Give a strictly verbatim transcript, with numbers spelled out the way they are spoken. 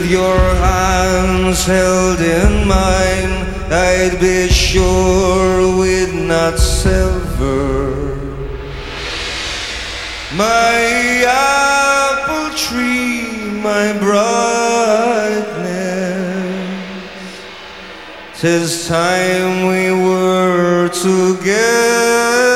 your hands held in mine, I'd be sure we'd not sever. My apple tree, my brightness, 'tis time we were together.